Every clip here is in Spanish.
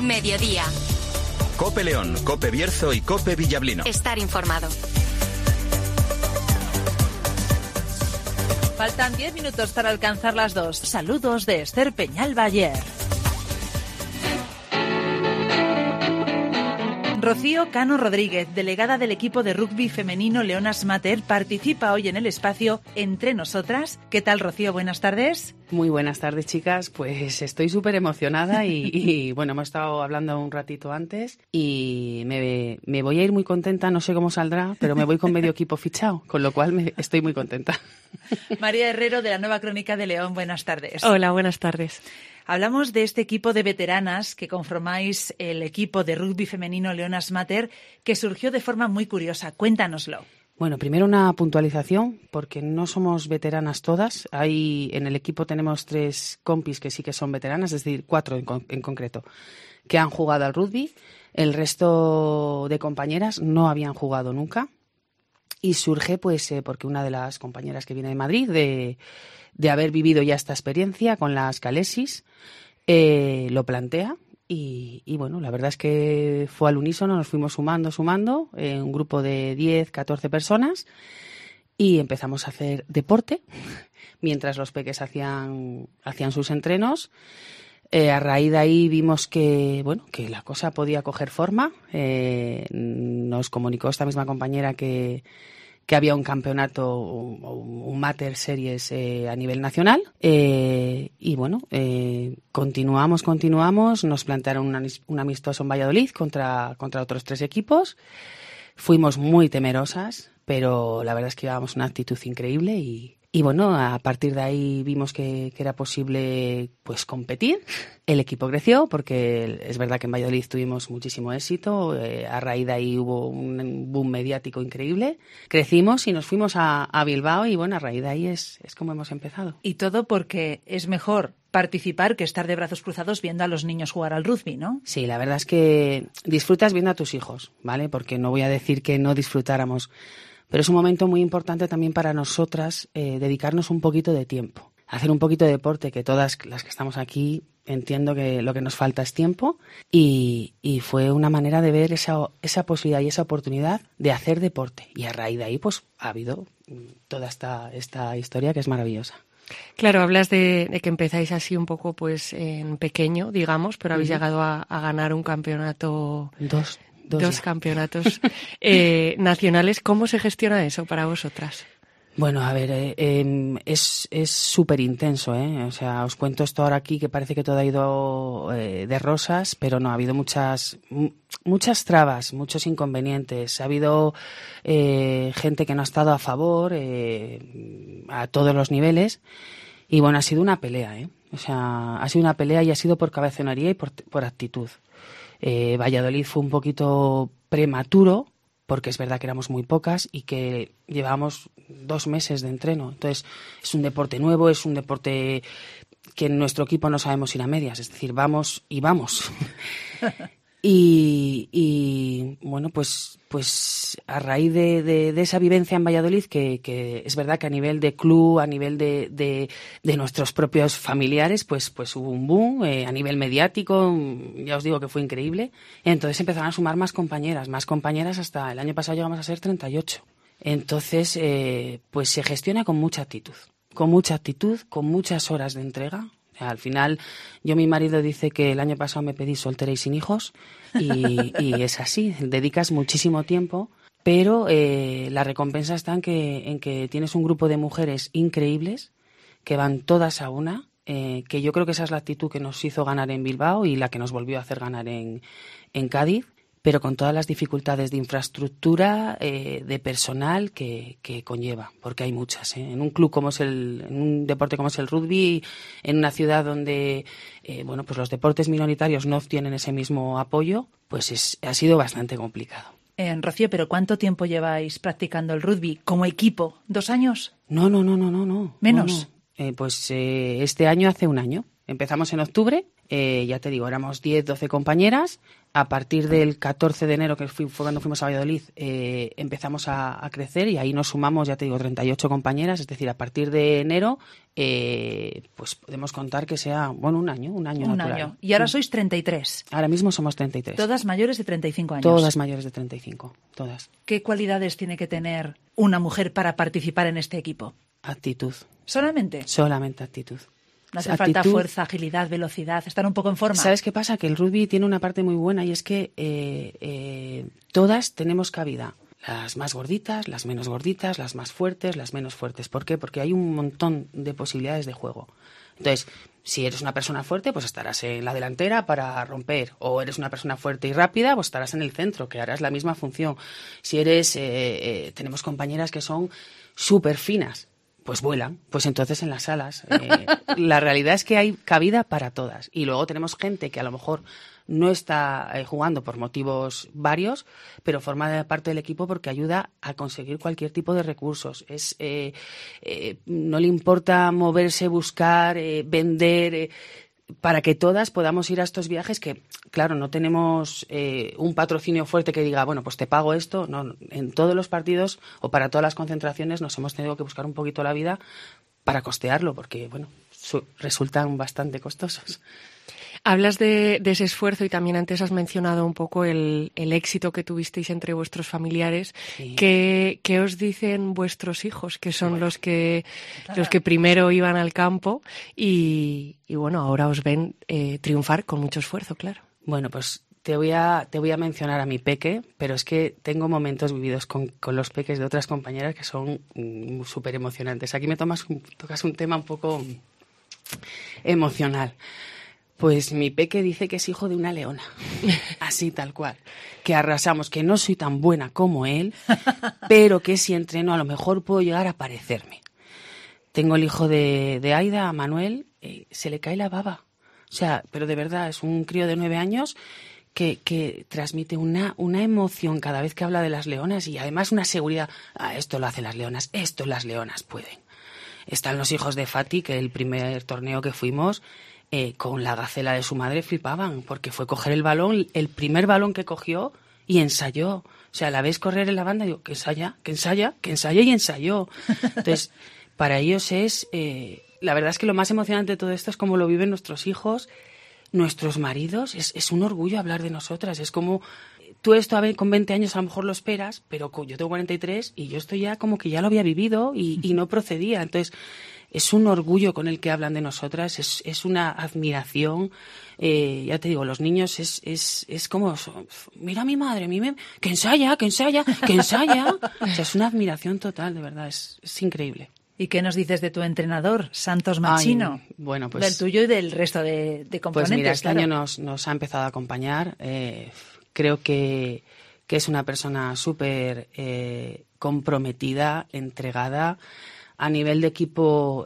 Mediodía. COPE León, COPE Bierzo y COPE Villablino. Estar informado. Faltan 10 minutos para alcanzar las 2. Saludos de Esther Peñalba-Ayer. Rocío Cano Rodríguez, delegada del equipo de rugby femenino Leonas Mater, participa hoy en el espacio Entre Nosotras. ¿Qué tal, Rocío? Buenas tardes. Muy buenas tardes, chicas. Pues estoy súper emocionada y bueno, hemos estado hablando un ratito antes y me voy a ir muy contenta, no sé cómo saldrá, pero me voy con medio equipo fichado, con lo cual estoy muy contenta. María Herrero, de la Nueva Crónica de León, buenas tardes. Hola, buenas tardes. Hablamos de este equipo de veteranas que conformáis el equipo de rugby femenino Leonas Mater, que surgió de forma muy curiosa. Cuéntanoslo. Bueno, primero una puntualización, porque no somos veteranas todas. En el equipo tenemos 3 compis que sí que son veteranas, es decir, 4 en concreto, que han jugado al rugby. El resto de compañeras no habían jugado nunca. Y surge pues porque una de las compañeras que viene de Madrid, de haber vivido ya esta experiencia con las Calesis, lo plantea. Y bueno, la verdad es que fue al unísono, nos fuimos sumando, un grupo de 10, 14 personas y empezamos a hacer deporte mientras los peques hacían sus entrenos. A raíz de ahí vimos que la cosa podía coger forma. Nos comunicó esta misma compañera que había un campeonato, un Mater Series a nivel nacional. Y bueno, continuamos. Nos plantearon un amistoso en Valladolid contra otros 3 equipos. Fuimos muy temerosas, pero la verdad es que llevábamos una actitud increíble y bueno, a partir de ahí vimos que era posible pues competir. El equipo creció porque es verdad que en Valladolid tuvimos muchísimo éxito. A raíz de ahí hubo un boom mediático increíble. Crecimos y nos fuimos a Bilbao y bueno, a raíz de ahí es como hemos empezado. Y todo porque es mejor participar que estar de brazos cruzados viendo a los niños jugar al rugby, ¿no? Sí, la verdad es que disfrutas viendo a tus hijos, ¿vale? Porque no voy a decir que no disfrutáramos. Pero es un momento muy importante también para nosotras dedicarnos un poquito de tiempo, hacer un poquito de deporte, que todas las que estamos aquí entiendo que lo que nos falta es tiempo y fue una manera de ver esa posibilidad y esa oportunidad de hacer deporte. Y a raíz de ahí pues ha habido toda esta historia que es maravillosa. Claro, hablas de que empezáis así un poco pues en pequeño, digamos, pero habéis llegado a ganar un campeonato... Dos campeonatos nacionales. ¿Cómo se gestiona eso para vosotras? Bueno, a ver, es súper intenso, ¿eh? O sea, os cuento esto ahora aquí que parece que todo ha ido de rosas, pero no, ha habido muchas trabas, muchos inconvenientes. Ha habido gente que no ha estado a favor a todos los niveles y bueno, ha sido una pelea, ¿eh? O sea, ha sido una pelea y ha sido por cabezonería y por actitud. Valladolid fue un poquito prematuro porque es verdad que éramos muy pocas y que llevábamos 2 meses de entreno. Entonces es un deporte nuevo, es un deporte que en nuestro equipo no sabemos ir a medias, es decir, vamos y vamos. Y bueno, pues a raíz de esa vivencia en Valladolid, que es verdad que a nivel de club, a nivel de nuestros propios familiares, pues hubo un boom, a nivel mediático, ya os digo que fue increíble. Entonces empezaron a sumar más compañeras, hasta el año pasado llegamos a ser 38. Entonces, pues se gestiona con mucha actitud, con muchas horas de entrega. Al final, mi marido dice que el año pasado me pedí soltera y sin hijos y es así, dedicas muchísimo tiempo, pero la recompensa está en que tienes un grupo de mujeres increíbles que van todas a una, que yo creo que esa es la actitud que nos hizo ganar en Bilbao y la que nos volvió a hacer ganar en Cádiz, pero con todas las dificultades de infraestructura, de personal que conlleva, porque hay muchas, ¿eh? En un club en un deporte como es el rugby, en una ciudad donde pues los deportes minoritarios no tienen ese mismo apoyo, pues ha sido bastante complicado. Rocío, ¿pero cuánto tiempo lleváis practicando el rugby como equipo? ¿2 años? No. ¿Menos? No. Este año hace un año. Empezamos en octubre, ya te digo, éramos 10, 12 compañeras. A partir del 14 de enero, que fue cuando fuimos a Valladolid, empezamos a crecer y ahí nos sumamos, ya te digo, 38 compañeras. Es decir, a partir de enero, pues podemos contar que sea, bueno, un año natural. Y ahora sois 33. Ahora mismo somos 33. Todas mayores de 35 años. Todas mayores de 35, todas. ¿Qué cualidades tiene que tener una mujer para participar en este equipo? Actitud. ¿Solamente? Solamente actitud. No hace falta fuerza, agilidad, velocidad, estar un poco en forma. ¿Sabes qué pasa? Que el rugby tiene una parte muy buena y es que todas tenemos cabida. Las más gorditas, las menos gorditas, las más fuertes, las menos fuertes. ¿Por qué? Porque hay un montón de posibilidades de juego. Entonces, si eres una persona fuerte, pues estarás en la delantera para romper. O eres una persona fuerte y rápida, pues estarás en el centro, que harás la misma función. Si eres... tenemos compañeras que son súper finas, pues vuelan, pues entonces en las alas. La realidad es que hay cabida para todas. Y luego tenemos gente que a lo mejor no está jugando por motivos varios, pero forma parte del equipo porque ayuda a conseguir cualquier tipo de recursos. No le importa moverse, buscar, vender, para que todas podamos ir a estos viajes que, claro, no tenemos un patrocinio fuerte que diga, bueno, pues te pago esto. No, en todos los partidos o para todas las concentraciones nos hemos tenido que buscar un poquito la vida para costearlo porque, bueno, resultan bastante costosos. Hablas de ese esfuerzo y también antes has mencionado un poco el éxito que tuvisteis entre vuestros familiares. Sí. ¿Qué os dicen vuestros hijos, que son los que primero iban al campo y bueno, ahora os ven triunfar con mucho esfuerzo, claro? Bueno, pues te voy a mencionar a mi peque, pero es que tengo momentos vividos con los peques de otras compañeras que son súper emocionantes. Aquí me tocas un tema un poco emocional. Pues mi peque dice que es hijo de una leona, así tal cual, que arrasamos, que no soy tan buena como él, pero que si entreno a lo mejor puedo llegar a parecerme. Tengo el hijo de Aida, a Manuel, se le cae la baba, o sea, pero de verdad es un crío de 9 años que transmite una emoción cada vez que habla de las leonas y además una seguridad, esto lo hacen las leonas, esto las leonas pueden. Están los hijos de Fati, que el primer torneo que fuimos... con la gacela de su madre flipaban, porque fue coger el balón, el primer balón que cogió y ensayó. O sea, la ves correr en la banda y digo, que ensaya y ensayó. Entonces, para ellos es... la verdad es que lo más emocionante de todo esto es cómo lo viven nuestros hijos, nuestros maridos. Es un orgullo hablar de nosotras. Es como... Tú esto con 20 años a lo mejor lo esperas, pero yo tengo 43 y yo estoy ya como que ya lo había vivido y no procedía. Entonces... Es un orgullo con el que hablan de nosotras, es una admiración. Ya te digo, los niños es como, mira a mi madre, que ensaya. O sea, es una admiración total, de verdad, es increíble. ¿Y qué nos dices de tu entrenador, Santos Machino? Bueno, pues, del tuyo y del resto de componentes. Pues mira, este claro. año nos ha empezado a acompañar. Creo que es una persona súper comprometida, entregada. A nivel de equipo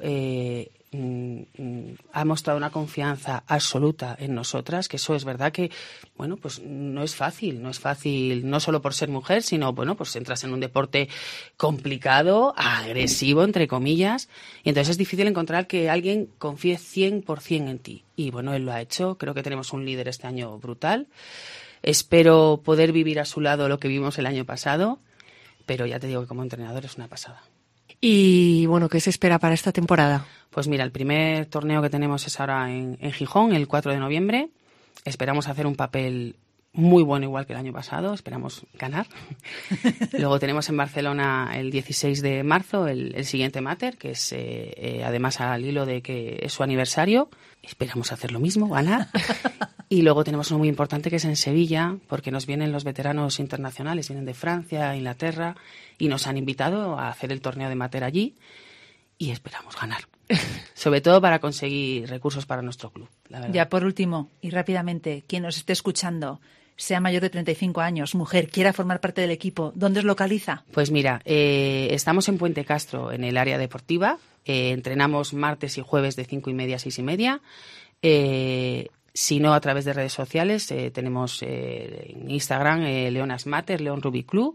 ha mostrado una confianza absoluta en nosotras, que eso es verdad que, bueno, pues no es fácil no solo por ser mujer, sino, bueno, pues entras en un deporte complicado, agresivo, entre comillas, y entonces es difícil encontrar que alguien confíe 100% en ti. Y bueno, él lo ha hecho, creo que tenemos un líder este año brutal. Espero poder vivir a su lado lo que vivimos el año pasado, pero ya te digo que como entrenador es una pasada. Y bueno, ¿qué se espera para esta temporada? Pues mira, el primer torneo que tenemos es ahora en Gijón, el 4 de noviembre. Esperamos hacer un papel muy bueno, igual que el año pasado. Esperamos ganar. Luego tenemos en Barcelona el 16 de marzo el siguiente Mater, que es además al hilo de que es su aniversario. Esperamos hacer lo mismo, ganar. Y luego tenemos uno muy importante que es en Sevilla, porque nos vienen los veteranos internacionales, vienen de Francia, Inglaterra, y nos han invitado a hacer el torneo de Mater allí y esperamos ganar. Sobre todo para conseguir recursos para nuestro club, la verdad. Ya por último, y rápidamente, quien nos esté escuchando, sea mayor de 35 años, mujer, quiera formar parte del equipo, ¿dónde os localiza? Pues mira, estamos en Puente Castro, en el área deportiva. Entrenamos martes y jueves de 5:30 a 6:30. Si no, a través de redes sociales, tenemos en Instagram Leonas Mater, León Rugby Club.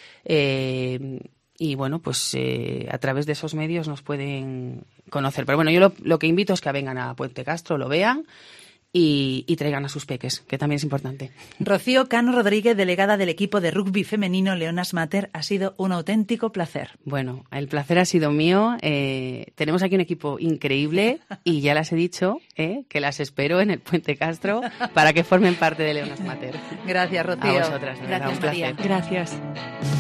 Y bueno, pues a través de esos medios nos pueden conocer. Pero bueno, yo lo que invito es que vengan a Puente Castro, lo vean y traigan a sus peques, que también es importante. Rocío Cano Rodríguez, delegada del equipo de rugby femenino Leonas Mater, ha sido un auténtico placer. Bueno, el placer ha sido mío. Tenemos aquí un equipo increíble y ya las he dicho que las espero en el Puente Castro para que formen parte de Leonas Mater. Gracias, Rocío. A vosotras, de verdad, un placer. Gracias.